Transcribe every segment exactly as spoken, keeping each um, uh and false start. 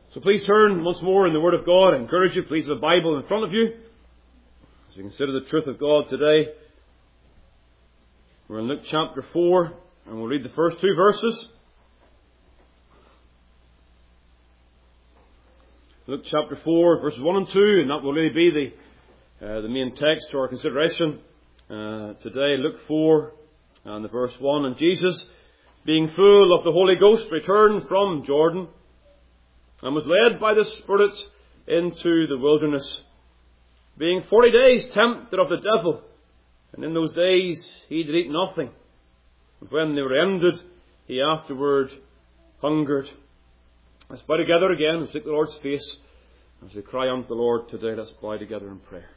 So please turn once more in the Word of God. I encourage you, please have a Bible in front of you as we consider the truth of God today. We're in Luke chapter four, and we'll read the first two verses. Luke chapter four, verses one and two, and that will really be the uh, the main text to our consideration uh, today. Luke four, and the verse one. And Jesus, being full of the Holy Ghost, returned from Jordan, and was led by the Spirit into the wilderness, being forty days tempted of the devil. And in those days he did eat nothing. And when they were ended, he afterward hungered. Let's bow together again and seek the Lord's face as we cry unto the Lord today. Let's bow together in prayer.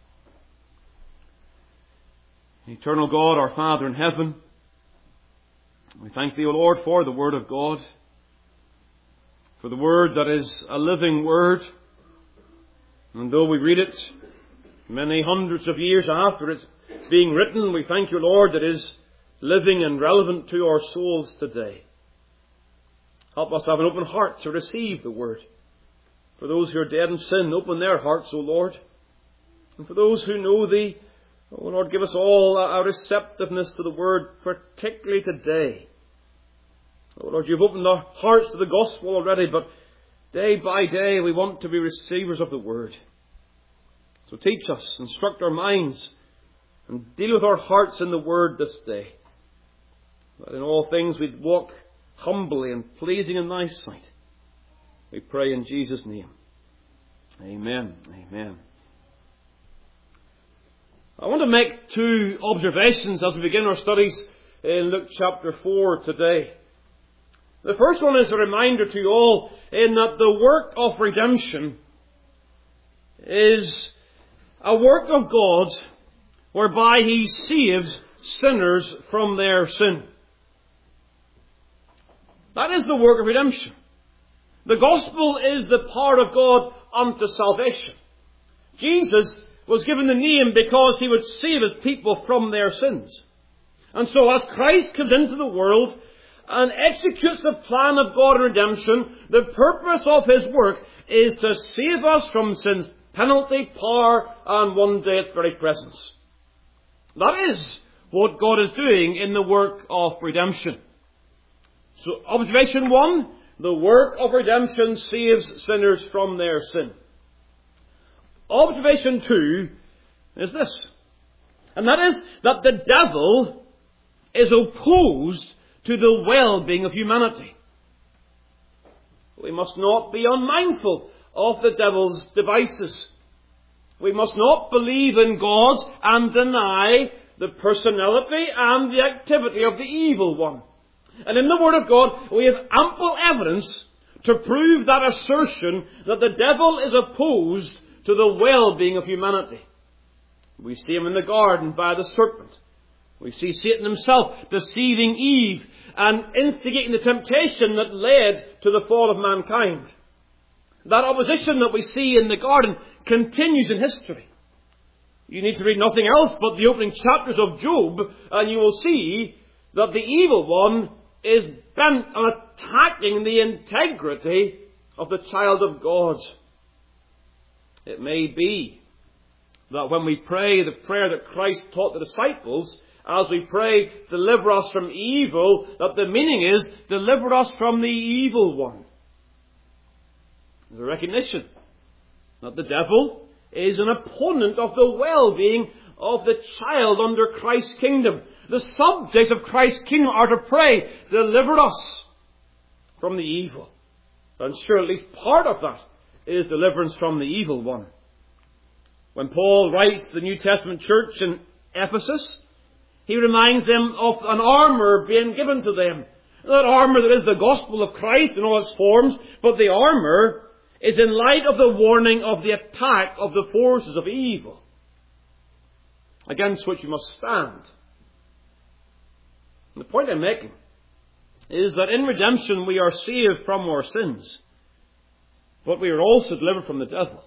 Eternal God, our Father in heaven, we thank Thee, O Lord, for the Word of God, for the Word that is a living Word. And though we read it many hundreds of years after it's being written, we thank You, Lord, that it is living and relevant to our souls today. Help us to have an open heart to receive the Word. For those who are dead in sin, open their hearts, O Lord. And for those who know Thee, O Lord, give us all a receptiveness to the Word, particularly today. O Lord, You've opened our hearts to the gospel already, but day by day we want to be receivers of the Word. So teach us, instruct our minds, and deal with our hearts in the Word this day. That in all things we'd walk humbly and pleasing in Thy sight. We pray in Jesus' name. Amen. Amen. I want to make two observations as we begin our studies in Luke chapter four today. The first one is a reminder to you all in that the work of redemption is a work of God whereby He saves sinners from their sin. That is the work of redemption. The gospel is the power of God unto salvation. Jesus was given the name because He would save His people from their sins. And so as Christ comes into the world and executes the plan of God in redemption, the purpose of His work is to save us from sin's penalty, power, and one day its very presence. That is what God is doing in the work of redemption. So, observation one, the work of redemption saves sinners from their sin. Observation two is this, and that is that the devil is opposed to the well-being of humanity. We must not be unmindful of the devil's devices. We must not believe in God and deny the personality and the activity of the evil one. And in the Word of God, we have ample evidence to prove that assertion that the devil is opposed to the well-being of humanity. We see him in the garden by the serpent. We see Satan himself deceiving Eve and instigating the temptation that led to the fall of mankind. That opposition that we see in the garden continues in history. You need to read nothing else but the opening chapters of Job, and you will see that the evil one is bent on attacking the integrity of the child of God. It may be that when we pray the prayer that Christ taught the disciples, as we pray, deliver us from evil, that the meaning is, deliver us from the evil one. There's a recognition that the devil is an opponent of the well-being of the child under Christ's kingdom. The subjects of Christ's kingdom are to pray, deliver us from the evil. And sure, at least part of that is deliverance from the evil one. When Paul writes to the New Testament church in Ephesus, he reminds them of an armour being given to them. That armour that is the gospel of Christ in all its forms, but the armour is in light of the warning of the attack of the forces of evil, against which you must stand. And the point I'm making is that in redemption we are saved from our sins, but we are also delivered from the devil.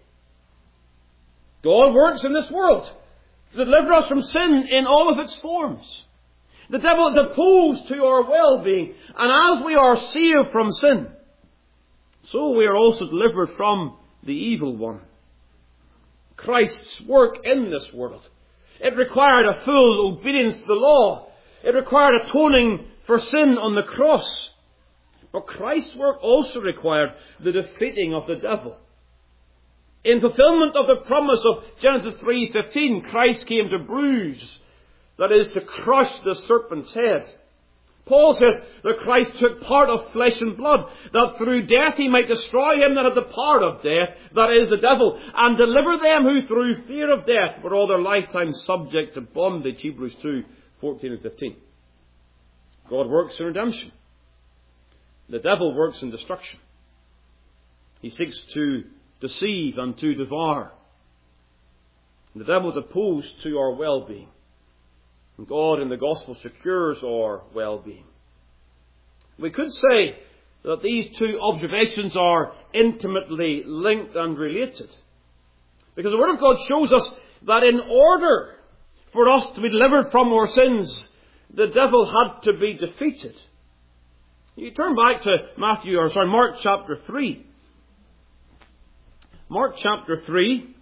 God works in this world to deliver us from sin in all of its forms. The devil is opposed to our well-being, and as we are saved from sin, so we are also delivered from the evil one. Christ's work in this world, it required a full obedience to the law. It required atoning for sin on the cross. But Christ's work also required the defeating of the devil. In fulfillment of the promise of Genesis three fifteen, Christ came to bruise, that is, to crush the serpent's head. Paul says that Christ took part of flesh and blood, that through death he might destroy him that had the power of death, that is, the devil, and deliver them who through fear of death were all their lifetime subject to bondage, Hebrews two fourteen and fifteen. God works in redemption. The devil works in destruction. He seeks to deceive and to devour. The devil is opposed to our well-being. And God in the gospel secures our well-being. We could say that these two observations are intimately linked and related. Because the Word of God shows us that in order for us to be delivered from our sins, the devil had to be defeated. You turn back to Matthew, or sorry, Mark chapter three. Mark chapter three.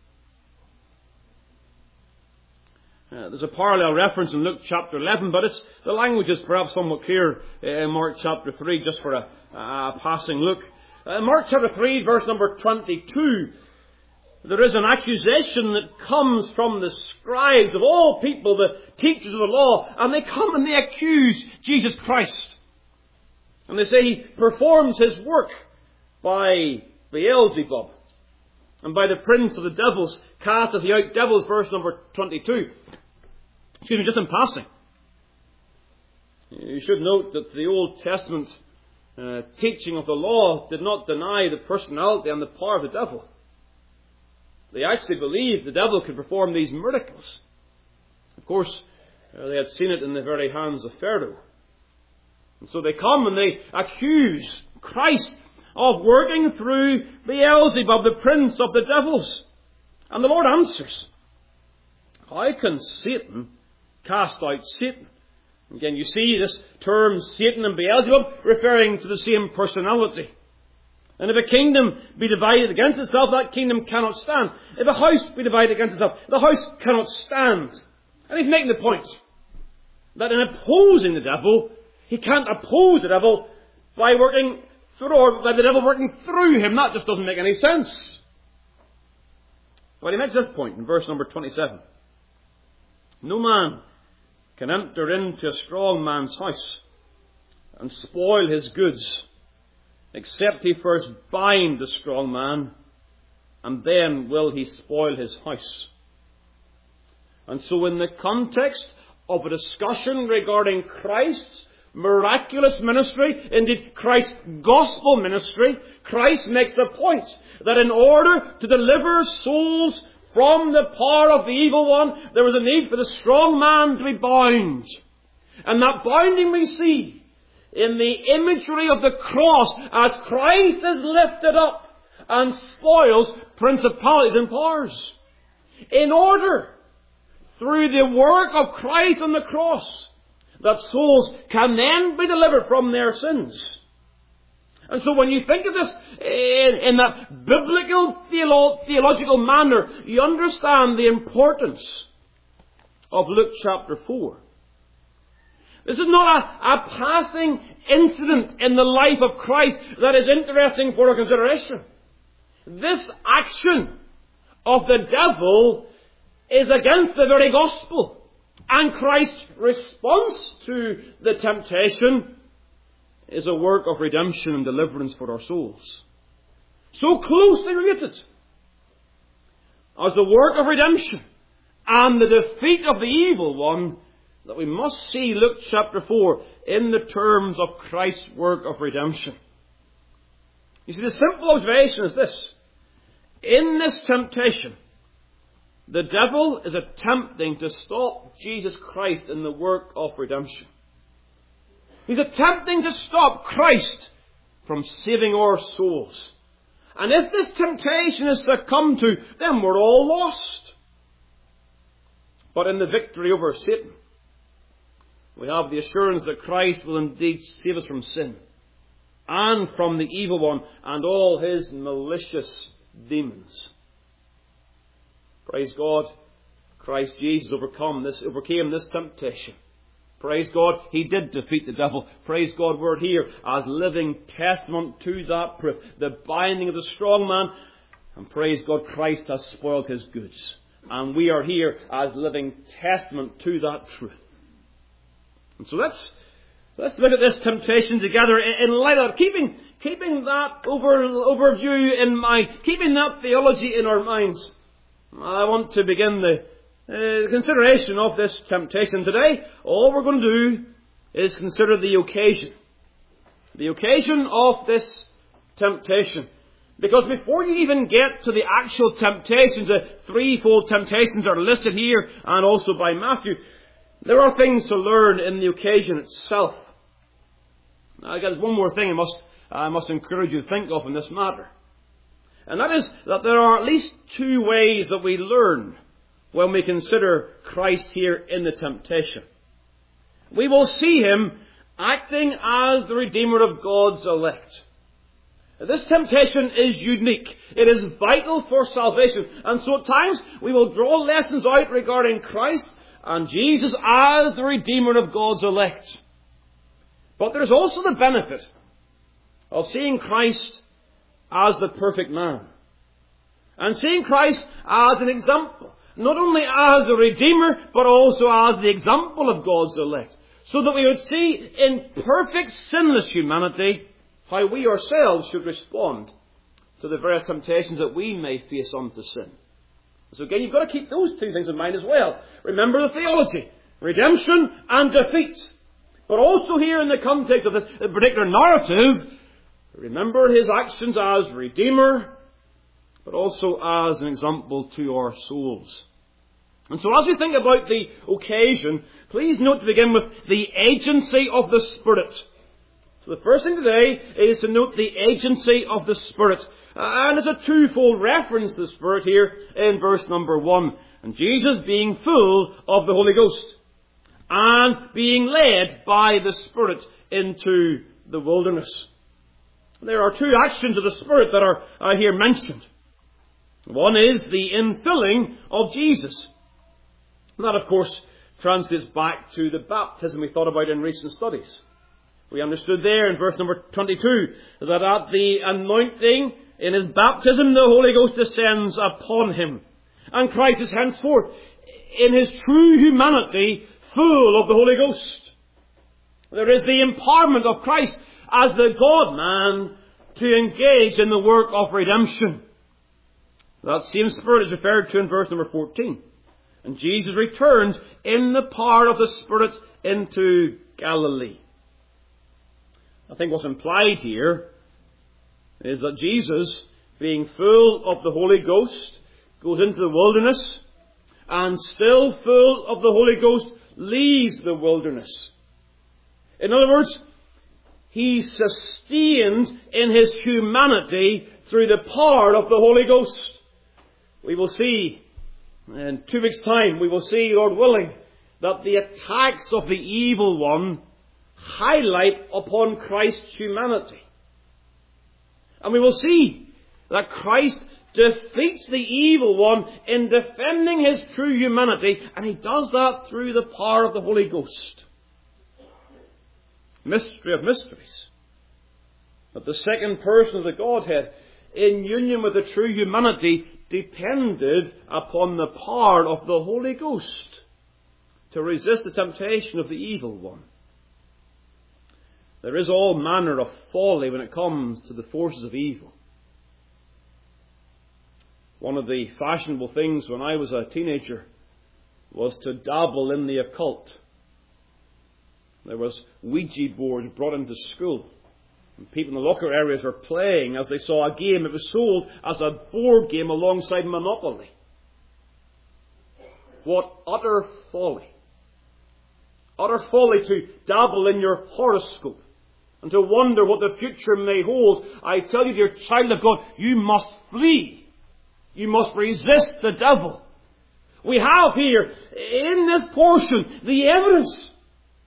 Uh, there's a parallel reference in Luke chapter eleven, but it's, the language is perhaps somewhat clear in Mark chapter three, just for a, a passing look. Uh, Mark chapter three, verse number twenty-two. There is an accusation that comes from the scribes of all people, the teachers of the law, and they come and they accuse Jesus Christ. And they say he performs his work by Beelzebub, and by the prince of the devils casteth he out devils, verse number twenty-two. Excuse me, just in passing. You should note that the Old Testament uh, teaching of the law did not deny the personality and the power of the devil. They actually believed the devil could perform these miracles. Of course, uh, they had seen it in the very hands of Pharaoh. And so they come and they accuse Christ of working through Beelzebub, the prince of the devils. And the Lord answers, how can Satan cast out Satan? Again, you see this term Satan and Beelzebub referring to the same personality. And if a kingdom be divided against itself, that kingdom cannot stand. If a house be divided against itself, the house cannot stand. And he's making the point that in opposing the devil, he can't oppose the devil by working through, or by the devil working through him. That just doesn't make any sense. But he makes this point in verse number twenty-seven. No man can enter into a strong man's house and spoil his goods, except he first bind the strong man, and then will he spoil his house. And so in the context of a discussion regarding Christ's miraculous ministry, indeed Christ's gospel ministry, Christ makes the point that in order to deliver souls from the power of the evil one, there was a need for the strong man to be bound. And that binding we see in the imagery of the cross as Christ is lifted up and spoils principalities and powers. In order, through the work of Christ on the cross, that souls can then be delivered from their sins. And so when you think of this in, in that biblical theolo- theological manner, you understand the importance of Luke chapter four. This is not a, a passing incident in the life of Christ that is interesting for our consideration. This action of the devil is against the very gospel. And Christ's response to the temptation is a work of redemption and deliverance for our souls. So closely related as the work of redemption and the defeat of the evil one, that we must see Luke chapter four in the terms of Christ's work of redemption. You see, the simple observation is this. In this temptation, the devil is attempting to stop Jesus Christ in the work of redemption. He's attempting to stop Christ from saving our souls. And if this temptation is succumbed to, then we're all lost. But in the victory over Satan, we have the assurance that Christ will indeed save us from sin. and from the evil one and all his malicious demons. Praise God, Christ Jesus overcome this, overcame this temptation. Praise God, he did defeat the devil. Praise God, we're here as living testament to that proof. The binding of the strong man. And praise God, Christ has spoiled his goods. And we are here as living testament to that truth. And so let's let's look at this temptation together in light of keeping keeping that over, overview in mind, keeping that theology in our minds. I want to begin the Uh, consideration of this temptation today. All we're going to do is consider the occasion. The occasion of this temptation. Because before you even get to the actual temptations, the threefold temptations are listed here and also by Matthew, there are things to learn in the occasion itself. Now, I got one more thing I must, I must encourage you to think of in this matter. And that is that there are at least two ways that we learn when we consider Christ here in the temptation. We will see him acting as the Redeemer of God's elect. This temptation is unique. It is vital for salvation. And so at times we will draw lessons out regarding Christ and Jesus as the Redeemer of God's elect. But there's also the benefit of seeing Christ as the perfect man. And seeing Christ as an example. Not only as a Redeemer, but also as the example of God's elect. So that we would see in perfect sinless humanity how we ourselves should respond to the various temptations that we may face unto sin. So again, you've got to keep those two things in mind as well. Remember the theology. Redemption and defeat. But also here in the context of this particular narrative, remember his actions as Redeemer, but also as an example to our souls. And so as we think about the occasion, please note to begin with the agency of the Spirit. So the first thing today is to note the agency of the Spirit. And there's a twofold reference to the Spirit here in verse number one. And Jesus being full of the Holy Ghost and being led by the Spirit into the wilderness. There are two actions of the Spirit that are, are here mentioned. One is the infilling of Jesus. And that, of course, translates back to the baptism we thought about in recent studies. We understood there in verse number twenty-two that at the anointing in his baptism the Holy Ghost descends upon him. And Christ is henceforth in his true humanity full of the Holy Ghost. There is the empowerment of Christ as the God-man to engage in the work of redemption. That same Spirit is referred to in verse number fourteen. And Jesus returns in the power of the Spirit into Galilee. I think what's implied here is that Jesus, being full of the Holy Ghost, goes into the wilderness, and still full of the Holy Ghost, leaves the wilderness. In other words, he's sustained in his humanity through the power of the Holy Ghost. We will see, in two weeks' time, we will see, Lord willing, that the attacks of the evil one highlight upon Christ's humanity. And we will see that Christ defeats the evil one in defending his true humanity, and he does that through the power of the Holy Ghost. Mystery of mysteries. That the second person of the Godhead, in union with the true humanity, depended upon the power of the Holy Ghost to resist the temptation of the evil one. There is all manner of folly when it comes to the forces of evil. One of the fashionable things when I was a teenager was to dabble in the occult. There was Ouija boards brought into school. And people in the locker areas were playing as they saw a game. It was sold as a board game alongside Monopoly. What utter folly. Utter folly to dabble in your horoscope and to wonder what the future may hold. I tell you, dear child of God, you must flee. You must resist the devil. We have here, in this portion, the evidence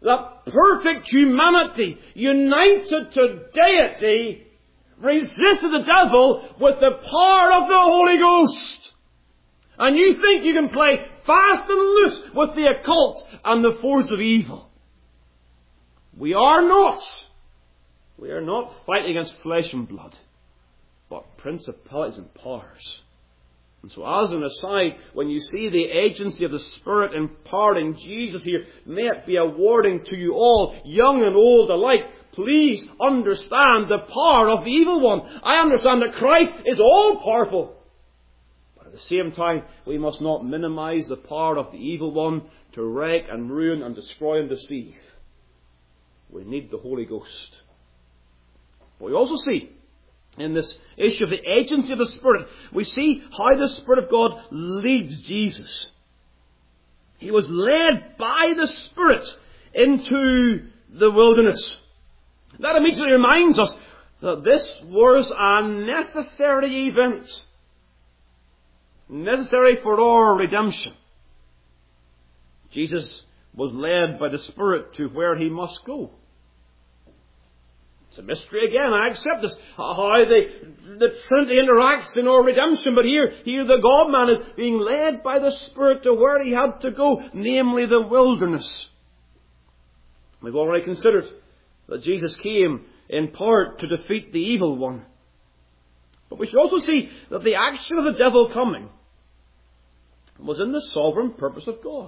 that perfect humanity, united to deity, resisted the devil with the power of the Holy Ghost. And you think you can play fast and loose with the occult and the force of evil. We are not. We are not fighting against flesh and blood, but principalities and powers. And so as an aside, when you see the agency of the Spirit empowering Jesus here, may it be a warning to you all, young and old alike. Please understand the power of the evil one. I understand that Christ is all powerful. But at the same time, we must not minimize the power of the evil one to wreck and ruin and destroy and deceive. We need the Holy Ghost. But we also see, in this issue of the agency of the Spirit, we see how the Spirit of God leads Jesus. He was led by the Spirit into the wilderness. That immediately reminds us that this was a necessary event. Necessary for our redemption. Jesus was led by the Spirit to where he must go. It's a mystery again, I accept this, how the, the Trinity interacts in our redemption, but here, here the God-man is being led by the Spirit to where he had to go, namely the wilderness. We've already considered that Jesus came in part to defeat the evil one. But we should also see that the action of the devil coming was in the sovereign purpose of God.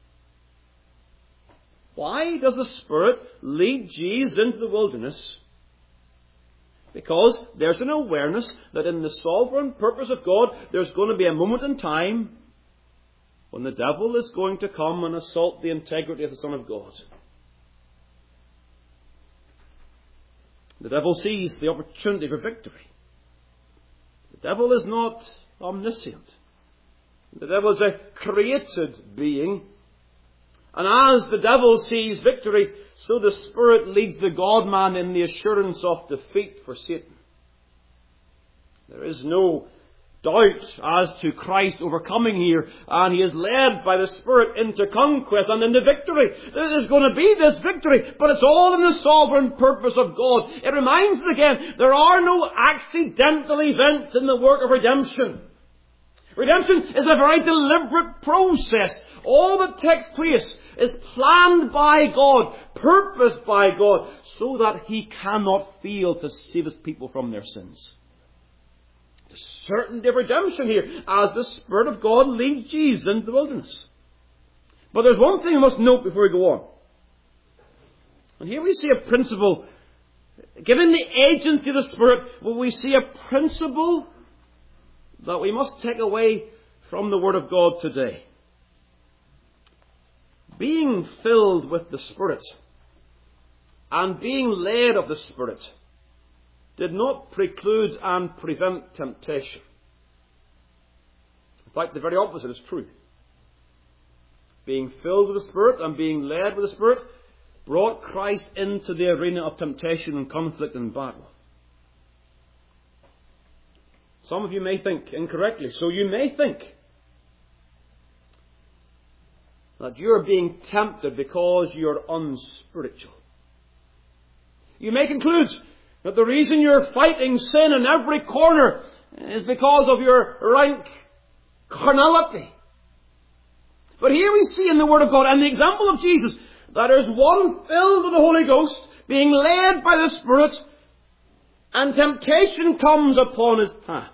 Why does the Spirit lead Jesus into the wilderness? Because there's an awareness that in the sovereign purpose of God, there's going to be a moment in time when the devil is going to come and assault the integrity of the Son of God. The devil sees the opportunity for victory. The devil is not omniscient. The devil is a created being. And as the devil sees victory, so the Spirit leads the God-man in the assurance of defeat for Satan. There is no doubt as to Christ overcoming here, and he is led by the Spirit into conquest and into victory. There's going to be this victory, but it's all in the sovereign purpose of God. It reminds us again, there are no accidental events in the work of redemption. Redemption is a very deliberate process. All that takes place is planned by God, purposed by God, so that he cannot fail to save his people from their sins. The certainty of redemption here, as the Spirit of God leads Jesus into the wilderness. But there's one thing we must note before we go on. And here we see a principle, given the agency of the Spirit, well, we see a principle that we must take away from the Word of God today. Being filled with the Spirit and being led of the Spirit did not preclude and prevent temptation. In fact, the very opposite is true. Being filled with the Spirit and being led with the Spirit brought Christ into the arena of temptation and conflict and battle. Some of you may think incorrectly, so you may think that you're being tempted because you're unspiritual. You may conclude that the reason you're fighting sin in every corner is because of your rank carnality. But here we see in the Word of God, and the example of Jesus, that there's one filled with the Holy Ghost, being led by the Spirit, and temptation comes upon his path.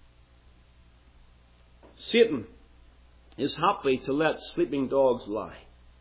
Satan is happy to let sleeping dogs lie.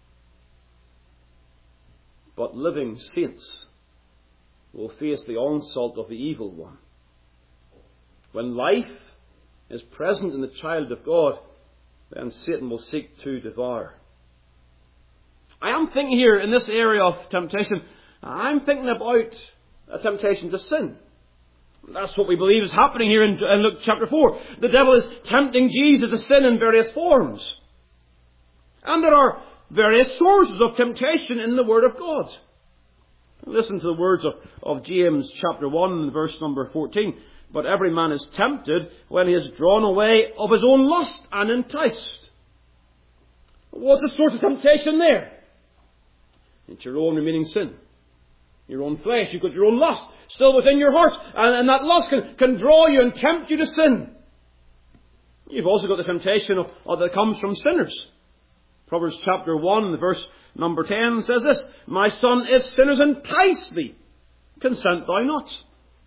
But living saints will face the onslaught of the evil one. When life is present in the child of God, then Satan will seek to devour. I am thinking here in this area of temptation, I'm thinking about a temptation to sin. That's what we believe is happening here in, in Luke chapter four. The devil is tempting Jesus to sin in various forms. And there are various sources of temptation in the Word of God. Listen to the words of, of James chapter one, verse number fourteen. But every man is tempted when he is drawn away of his own lust and enticed. What's the source of temptation there? It's your own remaining sin. Your own flesh. You've got your own lust still within your heart. And, and that lust can, can draw you and tempt you to sin. You've also got the temptation of, of that comes from sinners. Proverbs chapter one, verse number ten says this, "My son, if sinners entice thee, consent thou not."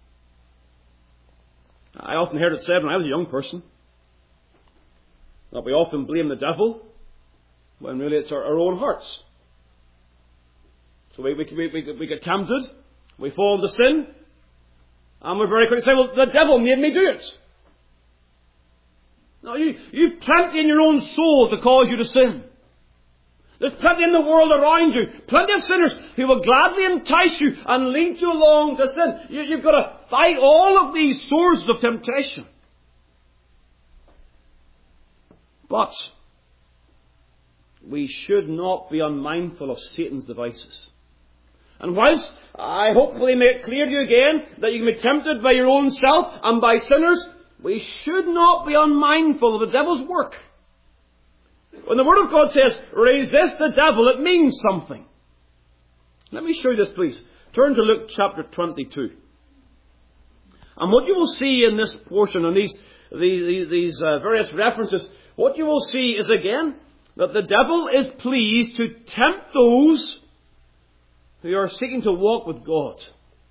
I often heard it said when I was a young person that we often blame the devil when really it's our, our own hearts. So we, we, we, we get tempted, we fall into sin, and we're very quick to say, "Well, the devil made me do it." No, you, you've plenty in your own soul to cause you to sin. There's plenty in the world around you, plenty of sinners who will gladly entice you and lead you along to sin. You, you've got to fight all of these sources of temptation. But we should not be unmindful of Satan's devices. And whilst I hopefully make it clear to you again that you can be tempted by your own self and by sinners, we should not be unmindful of the devil's work. When the Word of God says, "Resist the devil," it means something. Let me show you this, please. Turn to Luke chapter twenty-two. And what you will see in this portion, and these, these, these uh, various references, what you will see is again that the devil is pleased to tempt those who are seeking to walk with God.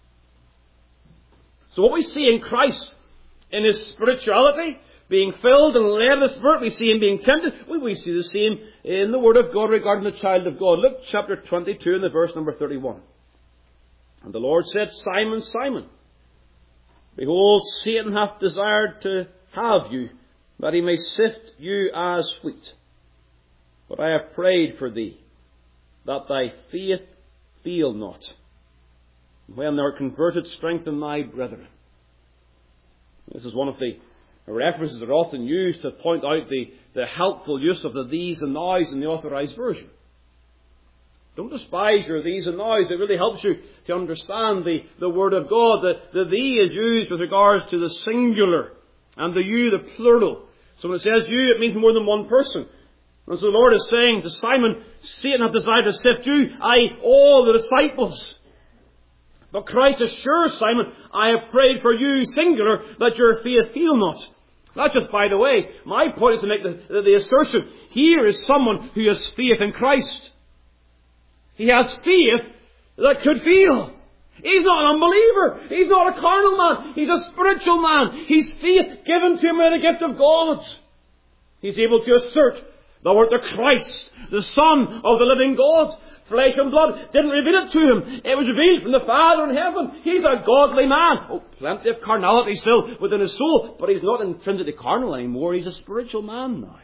So what we see in Christ, in His spirituality, being filled and led of the Spirit, we see Him being tempted. We, we see the same in the Word of God regarding the child of God. Luke chapter twenty-two and the verse number thirty-one. "And the Lord said, Simon, Simon, behold, Satan hath desired to have you, that he may sift you as wheat. But I have prayed for thee, that thy faith fail not. When thou art converted, strengthen thy brethren." This is one of the references that are often used to point out the, the helpful use of the these and nows in the Authorized Version. Don't despise your these and nows. It really helps you to understand the, the Word of God. The, the thee is used with regards to the singular, and the you, the plural. So when it says you, it means more than one person. And so the Lord is saying to Simon, Satan hath desired to sift you, aye, all the disciples. But Christ assures Simon, I have prayed for you, singular, that your faith fail not. That's just by the way. My point is to make the, the, the assertion. Here is someone who has faith in Christ. He has faith that could fail. He's not an unbeliever. He's not a carnal man. He's a spiritual man. He's faith given to him by the gift of God. He's able to assert, thou art the Christ, the Son of the living God. Flesh and blood didn't reveal it to him. It was revealed from the Father in heaven. He's a godly man. Oh, plenty of carnality still within his soul, but he's not intrinsically carnal anymore. He's a spiritual man now.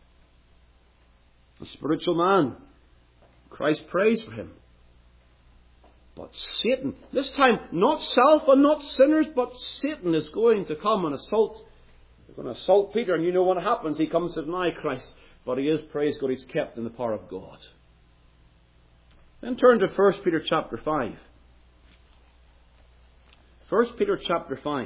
A spiritual man. Christ prays for him. But Satan, this time not self and not sinners, but Satan is going to come and assault. He's going to assault Peter, and you know what happens. He comes to deny Christ. But he is, praise God, he's kept in the power of God. Then turn to First Peter chapter five. First Peter chapter five.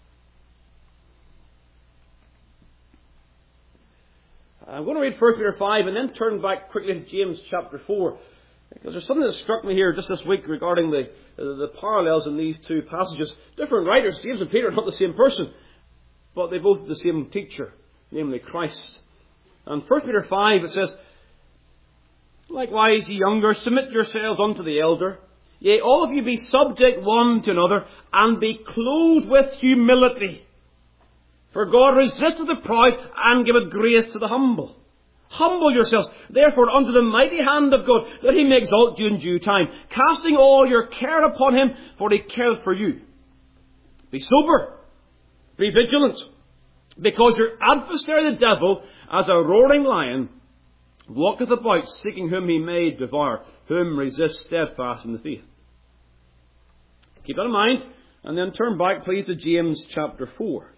I'm going to read First Peter five and then turn back quickly to James chapter four. Because there's something that struck me here just this week regarding the, the parallels in these two passages. Different writers, James and Peter are not the same person, but they both have the same teacher, namely Christ. And First Peter five, it says, Likewise, ye younger, submit yourselves unto the elder. Yea, all of you be subject one to another, and be clothed with humility. For God resisteth the proud, and giveth grace to the humble. Humble yourselves, therefore, unto the mighty hand of God, that he may exalt you in due time, casting all your care upon him, for he careth for you. Be sober, be vigilant, because your adversary the devil, as a roaring lion, walketh about, seeking whom he may devour, whom resist steadfast in the faith. Keep that in mind, and then turn back, please, to James chapter four.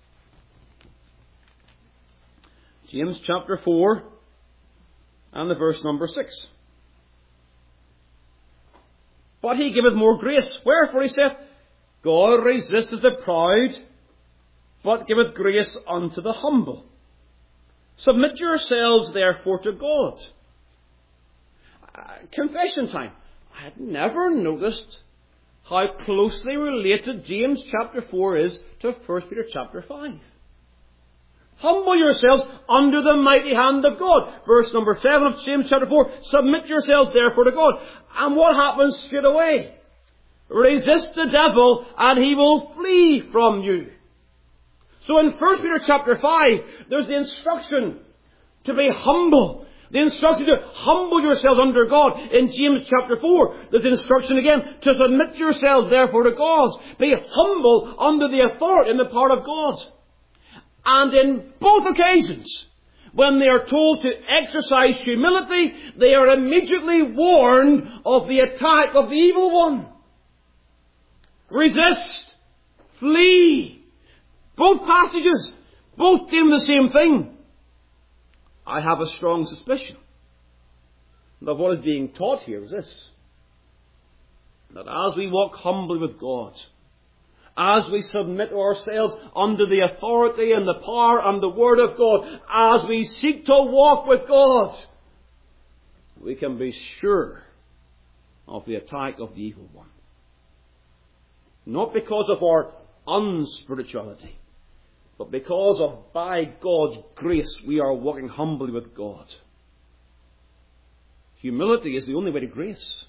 James chapter four, and the verse number six. But he giveth more grace. Wherefore he saith, God resisteth the proud, but giveth grace unto the humble. Submit yourselves, therefore, to God. Uh, confession time. I had never noticed how closely related James chapter four is to First Peter chapter five. Humble yourselves under the mighty hand of God. Verse number seven of James chapter four. Submit yourselves therefore to God. And what happens straight away? Resist the devil and he will flee from you. So in First Peter chapter five, there's the instruction to be humble. The instruction to humble yourselves under God. In James chapter four, there's the instruction again to submit yourselves therefore to God. Be humble under the authority and the power of God. And in both occasions, when they are told to exercise humility, they are immediately warned of the attack of the evil one. Resist. Flee. Both passages, both do the same thing. I have a strong suspicion that what is being taught here is this: that as we walk humbly with God, as we submit ourselves under the authority and the power and the word of God, as we seek to walk with God, we can be sure of the attack of the evil one. Not because of our unspirituality, but because of, by God's grace, we are walking humbly with God. Humility is the only way to grace.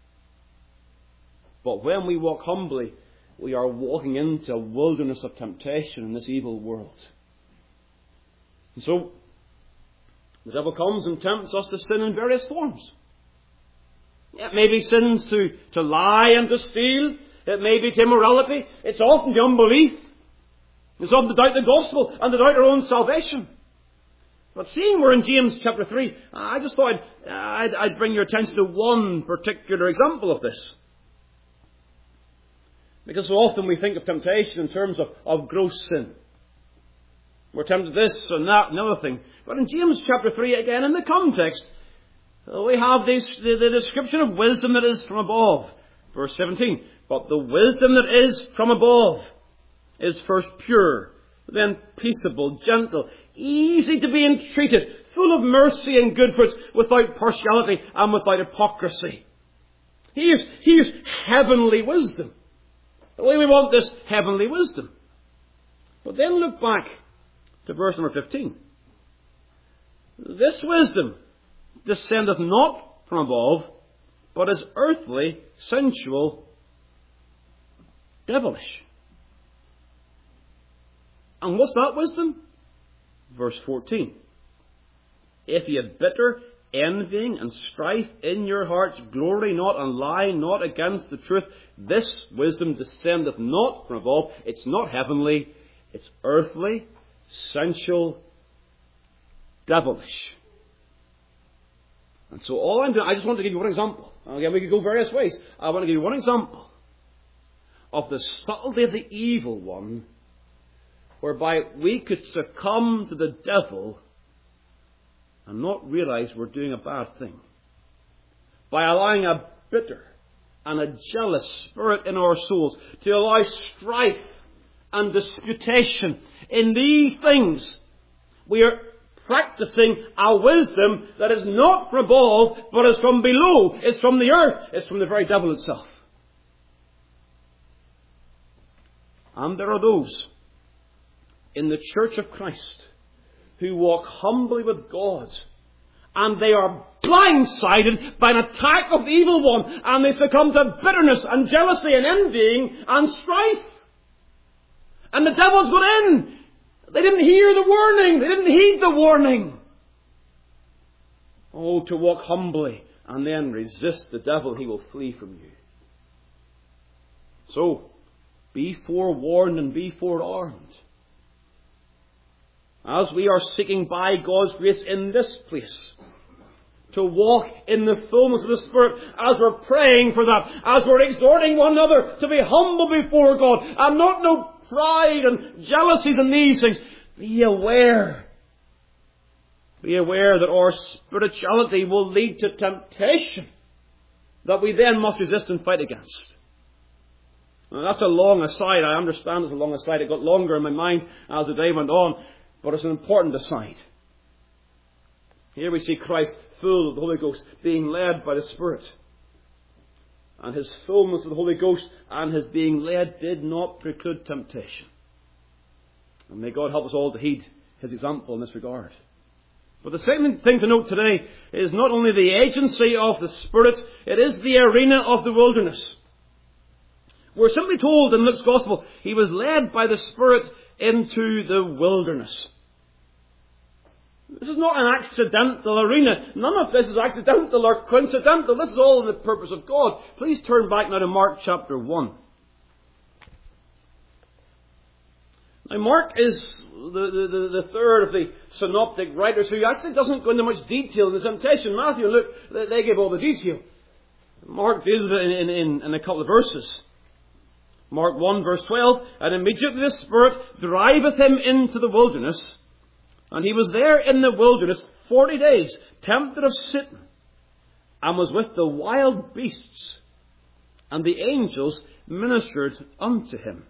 But when we walk humbly, we are walking into a wilderness of temptation in this evil world. And so, the devil comes and tempts us to sin in various forms. It may be sins to, to lie and to steal. It may be to immorality. It's often to unbelief. It's often to doubt the gospel and to doubt our own salvation. But seeing we're in James chapter three, I just thought I'd, I'd, I'd bring your attention to one particular example of this. Because so often we think of temptation in terms of, of gross sin. We're tempted this and that and other thing. But in James chapter three, again, in the context, we have this, the, the description of wisdom that is from above. Verse seventeen. But the wisdom that is from above is first pure, then peaceable, gentle, easy to be entreated, full of mercy and good fruits, without partiality and without hypocrisy. Here's, here's heavenly wisdom. The way we want this heavenly wisdom. But then look back to verse number fifteen. This wisdom descendeth not from above, but is earthly, sensual, devilish. And what's that wisdom? Verse fourteen. If ye have bitter envying and strife in your hearts, glory not and lie not against the truth. This wisdom descendeth not from above. It's not heavenly. It's earthly, sensual, devilish. And so all I'm doing, I just want to give you one example. Again, we could go various ways. I want to give you one example of the subtlety of the evil one, whereby we could succumb to the devil and not realize we're doing a bad thing. By allowing a bitter and a jealous spirit in our souls to allow strife and disputation in these things, we are practicing a wisdom that is not from above, but is from below. It's from the earth. It's from the very devil itself. And there are those in the church of Christ who walk humbly with God, and they are blindsided by an attack of the evil one, and they succumb to bitterness and jealousy and envying and strife. And the devil's got in. They didn't hear the warning. They didn't heed the warning. Oh, to walk humbly and then resist the devil, he will flee from you. So, be forewarned and be forearmed. As we are seeking by God's grace in this place to walk in the fullness of the Spirit, as we're praying for that, as we're exhorting one another to be humble before God and not know pride and jealousies and these things, be aware. Be aware that our spirituality will lead to temptation that we then must resist and fight against. Now, that's a long aside. I understand it's a long aside. It got longer in my mind as the day went on. But it's an important aside. Here we see Christ full of the Holy Ghost, being led by the Spirit. and his fullness of the Holy Ghost and his being led did not preclude temptation. And may God help us all to heed his example in this regard. But the second thing to note today is not only the agency of the Spirit, it is the arena of the wilderness. We're simply told in Luke's Gospel, he was led by the Spirit into the wilderness. This is not an accidental arena. None of this is accidental or coincidental. This is all in the purpose of God. Please turn back now to Mark chapter one. Now, Mark is the, the, the third of the synoptic writers who actually doesn't go into much detail in the temptation. Matthew and Luke, they give all the detail. Mark deals with it in, in, in a couple of verses. Mark one verse twelve, and immediately the Spirit driveth him into the wilderness, and he was there in the wilderness forty days, tempted of Satan, and was with the wild beasts, and the angels ministered unto him.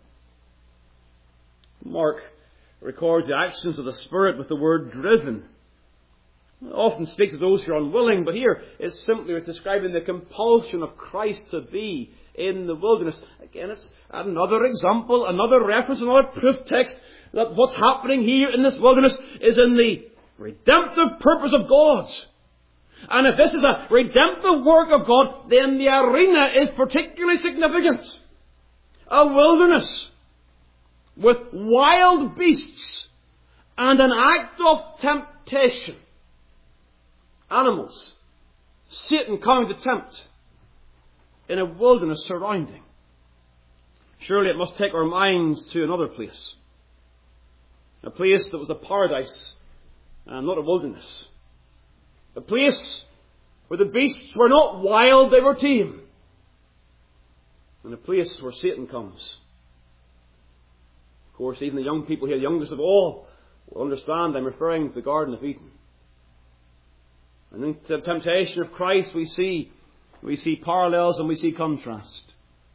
Mark records the actions of the Spirit with the word driven. It often speaks of those who are unwilling, but here it's simply describing the compulsion of Christ to be in the wilderness. Again, it's another example, another reference, another proof text that what's happening here in this wilderness is in the redemptive purpose of God. And if this is a redemptive work of God, then the arena is particularly significant. A wilderness with wild beasts and an act of temptation. Animals, Satan coming to tempt in a wilderness surrounding. Surely it must take our minds to another place. A place that was a paradise and not a wilderness. A place where the beasts were not wild, they were tame. And a place where Satan comes. Of course, even the young people here, the youngest of all, will understand I'm referring to the Garden of Eden. And in the temptation of Christ we see, we see parallels and we see contrast.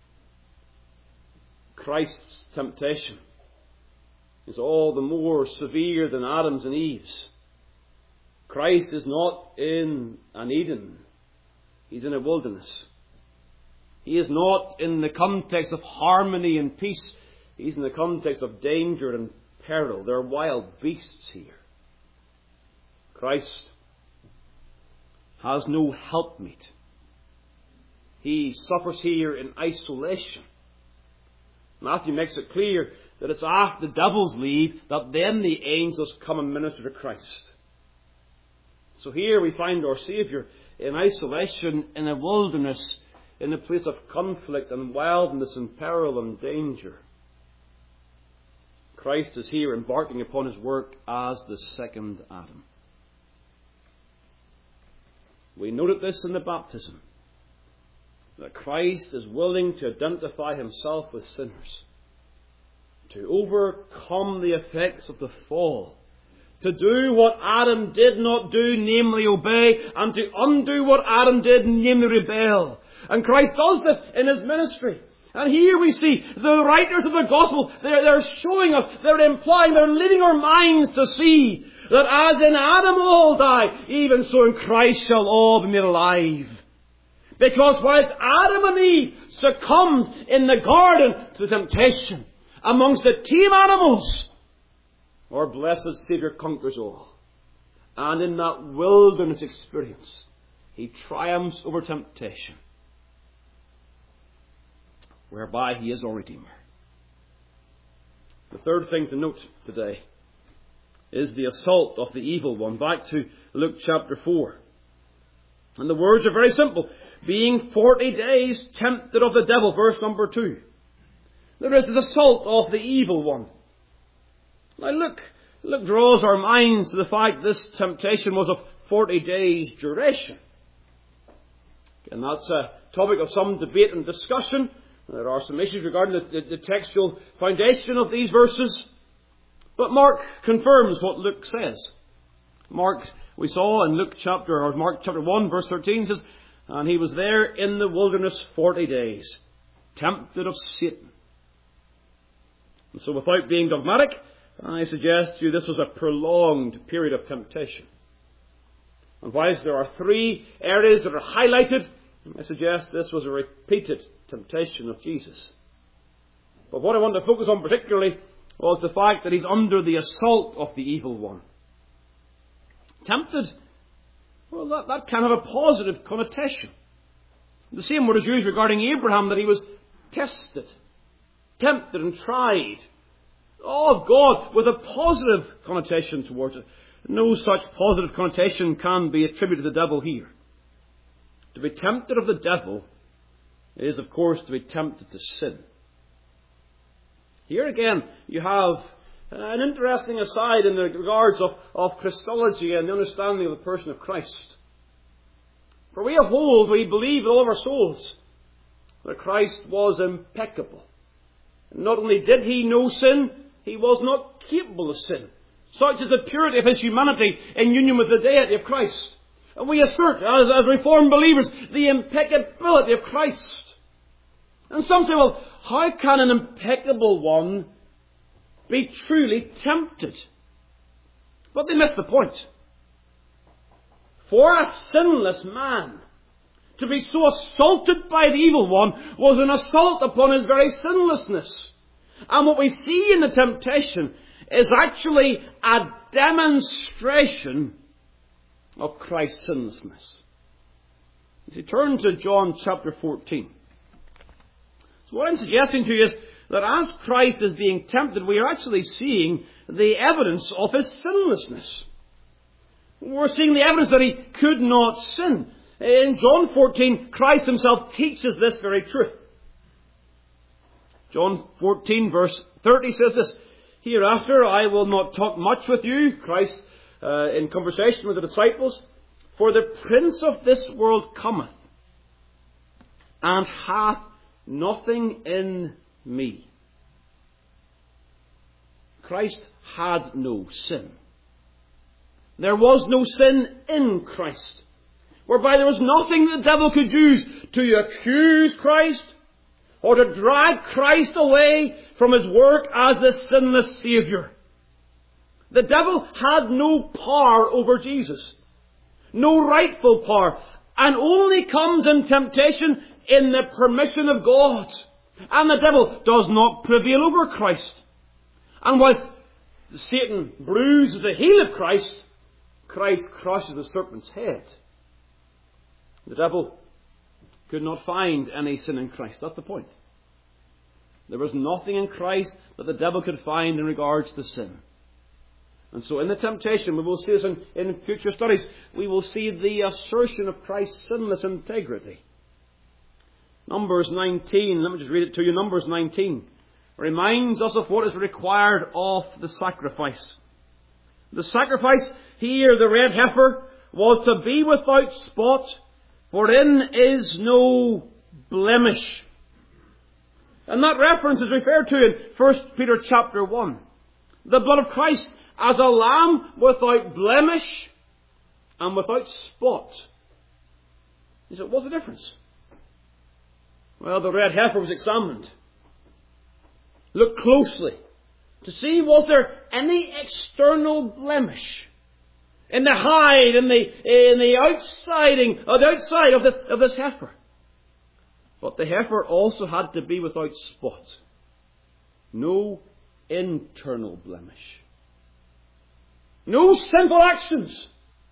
Christ's temptation is all the more severe than Adam's and Eve's. Christ is not in an Eden. He's in a wilderness. He is not in the context of harmony and peace. He's in the context of danger and peril. There are wild beasts here. Christ has no helpmeet. He suffers here in isolation. Matthew makes it clear that it's after the devil's leave that then the angels come and minister to Christ. So here we find our Saviour in isolation, in a wilderness, in a place of conflict and wildness and peril and danger. Christ is here embarking upon his work as the second Adam. We noted this in the baptism, that Christ is willing to identify himself with sinners, to overcome the effects of the fall, to do what Adam did not do, namely obey, and to undo what Adam did, namely rebel. And Christ does this in his ministry. And here we see the writers of the Gospel, they're, they're showing us, they're implying, they're leading our minds to see that as in Adam all die, even so in Christ shall all be made alive. Because whilst Adam and Eve succumbed in the garden to the temptation amongst the tame animals, our blessed Saviour conquers all. And in that wilderness experience, he triumphs over temptation, whereby he is our Redeemer. The third thing to note today is the assault of the evil one. Back to Luke chapter four. And the words are very simple. Being forty days tempted of the devil, verse number two. There is the assault of the evil one. Now look, look draws our minds to the fact this temptation was of forty days duration. And that's a topic of some debate and discussion. There are some issues regarding the, the, the textual foundation of these verses. But Mark confirms what Luke says. Mark, we saw in Luke chapter, or Mark chapter one, verse thirteen, says, and he was there in the wilderness forty days, tempted of Satan. And so without being dogmatic, I suggest to you this was a prolonged period of temptation. And whilst there are three areas that are highlighted I suggest this was a repeated temptation of Jesus. But what I want to focus on particularly was the fact that he's under the assault of the evil one. Tempted, well, that, that can have a positive connotation. The same word is used regarding Abraham, that he was tested, tempted and tried. Oh, of God, with a positive connotation towards it. No such positive connotation can be attributed to the devil here. To be tempted of the devil is, of course, to be tempted to sin. Here again, you have an interesting aside in the regards of, of Christology and the understanding of the person of Christ. For we hold, we believe with all of our souls, that Christ was impeccable. And not only did he know sin, he was not capable of sin. Such is the purity of his humanity in union with the deity of Christ. And we assert, as, as Reformed believers, the impeccability of Christ. And some say, well, how can an impeccable one be truly tempted? But they miss the point. For a sinless man to be so assaulted by the evil one was an assault upon his very sinlessness. And what we see in the temptation is actually a demonstration of Christ's sinlessness. If you turn to John chapter fourteen. So what I'm suggesting to you is that as Christ is being tempted, we are actually seeing the evidence of his sinlessness. We're seeing the evidence that he could not sin. In John fourteen, Christ himself teaches this very truth. John fourteen verse thirty says this, "Hereafter I will not talk much with you," Christ uh, in conversation with the disciples, "for the prince of this world cometh, and hath nothing in me." Christ had no sin. There was no sin in Christ, whereby there was nothing the devil could use to accuse Christ or to drag Christ away from his work as the sinless Saviour. The devil had no power over Jesus, no rightful power, and only comes in temptation in the permission of God. And the devil does not prevail over Christ. And whilst Satan bruises the heel of Christ, Christ crushes the serpent's head. The devil could not find any sin in Christ. That's the point. There was nothing in Christ that the devil could find in regards to sin. And so in the temptation, we will see this in, in future studies, we will see the assertion of Christ's sinless integrity. Numbers nineteen, let me just read it to you. Numbers nineteen reminds us of what is required of the sacrifice. The sacrifice here, the red heifer, was to be without spot, for in is no blemish. And that reference is referred to in First Peter chapter one. The blood of Christ as a lamb without blemish and without spot. You say, what's the difference? Well, the red heifer was examined. Look closely to see was there any external blemish in the hide, in the in the outsiding, or the outside of this of this heifer. But the heifer also had to be without spot. No internal blemish. No sinful actions.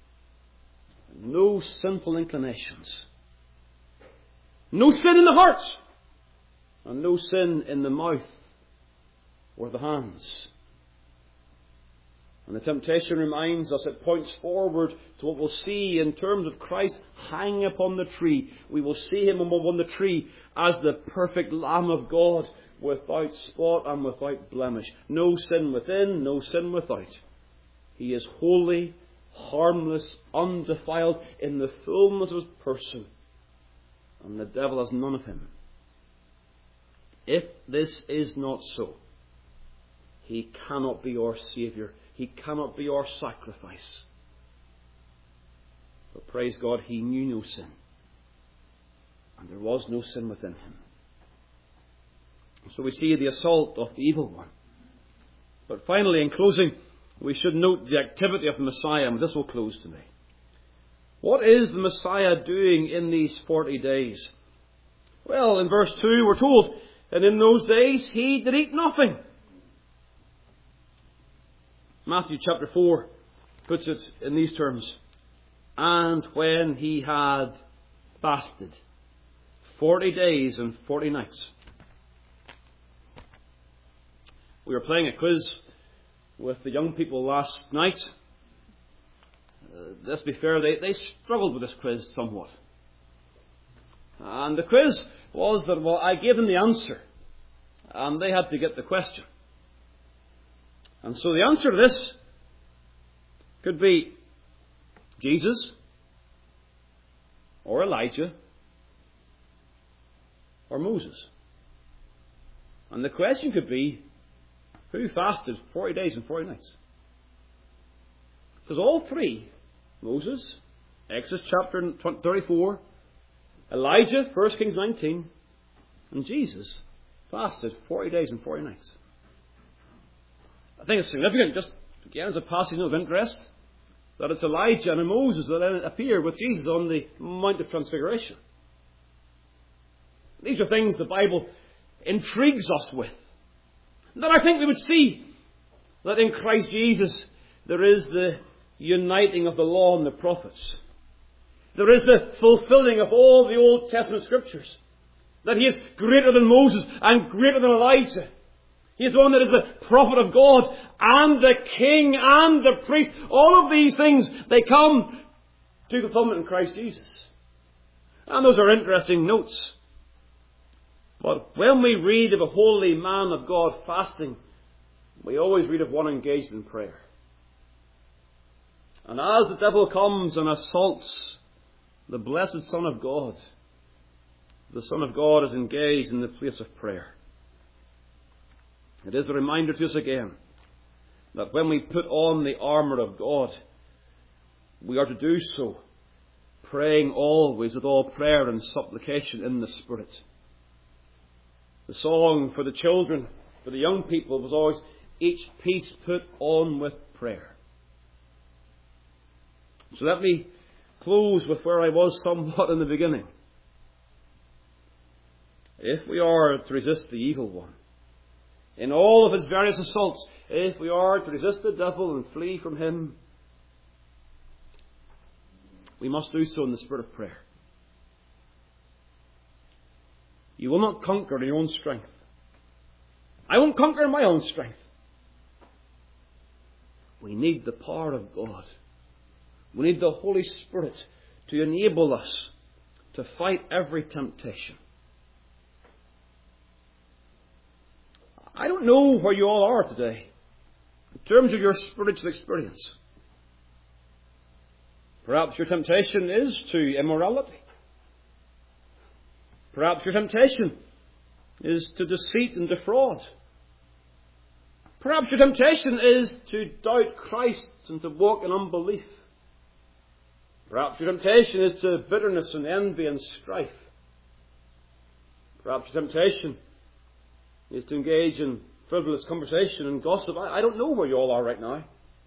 No sinful inclinations. No sin in the heart. And no sin in the mouth or the hands. And the temptation reminds us, it points forward to what we'll see in terms of Christ hanging upon the tree. We will see him upon the tree as the perfect Lamb of God, without spot and without blemish. No sin within, no sin without. He is holy, harmless, undefiled in the fullness of his person. And the devil has none of him. If this is not so, he cannot be our Saviour. He cannot be our sacrifice. But praise God, he knew no sin. And there was no sin within him. So we see the assault of the evil one. But finally, in closing, we should note the activity of the Messiah, and this will close today. What is the Messiah doing in these forty days? Well, in verse two we're told, and in those days he did eat nothing. Matthew chapter four puts it in these terms. And when he had fasted forty days and forty nights. We were playing a quiz with the young people last night. Uh, let's be fair, they, they struggled with this quiz somewhat. And the quiz was that, well, I gave them the answer, and they had to get the question. And so the answer to this could be Jesus, or Elijah, or Moses. And the question could be, who fasted forty days and forty nights? Because all three, Moses, Exodus chapter thirty-four, Elijah, First Kings nineteen, and Jesus fasted forty days and forty nights. I think it's significant, just again as a passing note of interest, that it's Elijah and Moses that appear with Jesus on the Mount of Transfiguration. These are things the Bible intrigues us with. That I think we would see that in Christ Jesus there is the uniting of the law and the prophets. There is the fulfilling of all the Old Testament scriptures. That he is greater than Moses and greater than Elijah. He is the one that is the prophet of God and the king and the priest. All of these things, they come to fulfillment in Christ Jesus. And those are interesting notes. But when we read of a holy man of God fasting, we always read of one engaged in prayer. And as the devil comes and assaults the blessed Son of God, the Son of God is engaged in the place of prayer. It is a reminder to us again that when we put on the armour of God, we are to do so praying always with all prayer and supplication in the Spirit. The song for the children, for the young people, was always each piece put on with prayer. So let me close with where I was somewhat in the beginning. If we are to resist the evil one, in all of his various assaults, if we are to resist the devil and flee from him, we must do so in the spirit of prayer. You will not conquer in your own strength. I won't conquer in my own strength. We need the power of God. We need the Holy Spirit to enable us to fight every temptation. I don't know where you all are today in terms of your spiritual experience. Perhaps your temptation is to immorality. Perhaps your temptation is to deceit and defraud. Perhaps your temptation is to doubt Christ and to walk in unbelief. Perhaps your temptation is to bitterness and envy and strife. Perhaps your temptation is to engage in frivolous conversation and gossip. I, I don't know where you all are right now.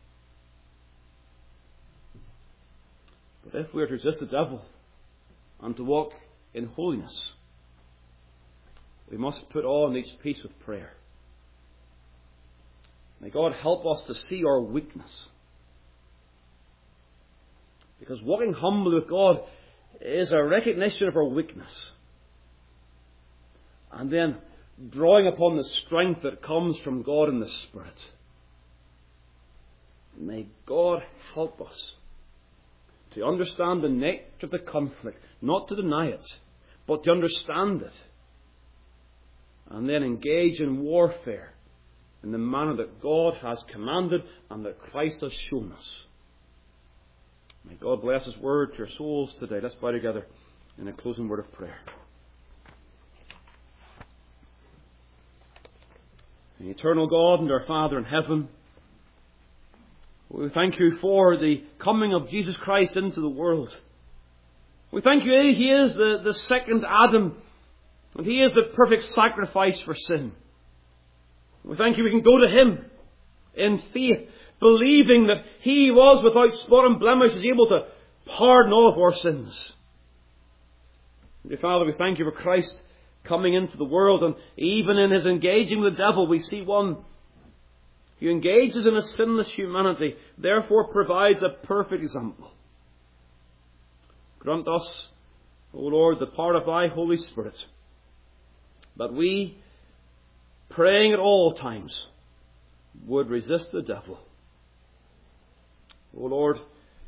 But if we are to resist the devil and to walk in holiness, we must put on each piece with prayer. May God help us to see our weakness. Because walking humbly with God is a recognition of our weakness. And then drawing upon the strength that comes from God in the Spirit. May God help us to understand the nature of the conflict, not to deny it, but to understand it. And then engage in warfare in the manner that God has commanded and that Christ has shown us. May God bless His word to your souls today. Let's bow together in a closing word of prayer. The eternal God and our Father in heaven, we thank you for the coming of Jesus Christ into the world. We thank you, He is the, the second Adam, and He is the perfect sacrifice for sin. We thank you we can go to Him in faith, believing that He was without spot and blemish, is able to pardon all of our sins. Dear Father, we thank you for Christ coming into the world, and even in his engaging with the devil, we see one who engages in a sinless humanity, therefore provides a perfect example. Grant us, O Lord, the power of thy Holy Spirit, that we, praying at all times, would resist the devil. O Lord,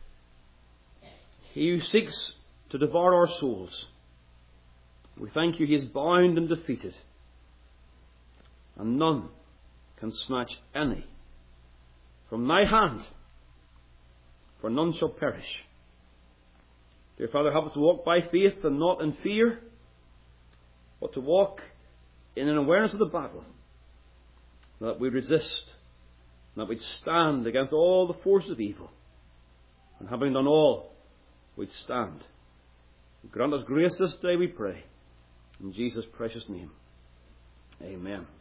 he who seeks to devour our souls, we thank you he is bound and defeated, and none can snatch any from thy hand, for none shall perish. Dear Father, help us to walk by faith and not in fear, but to walk in an awareness of the battle, that we resist, and that we'd stand against all the forces of evil, and having done all, we'd stand. Grant us grace this day, we pray. In Jesus' precious name. Amen.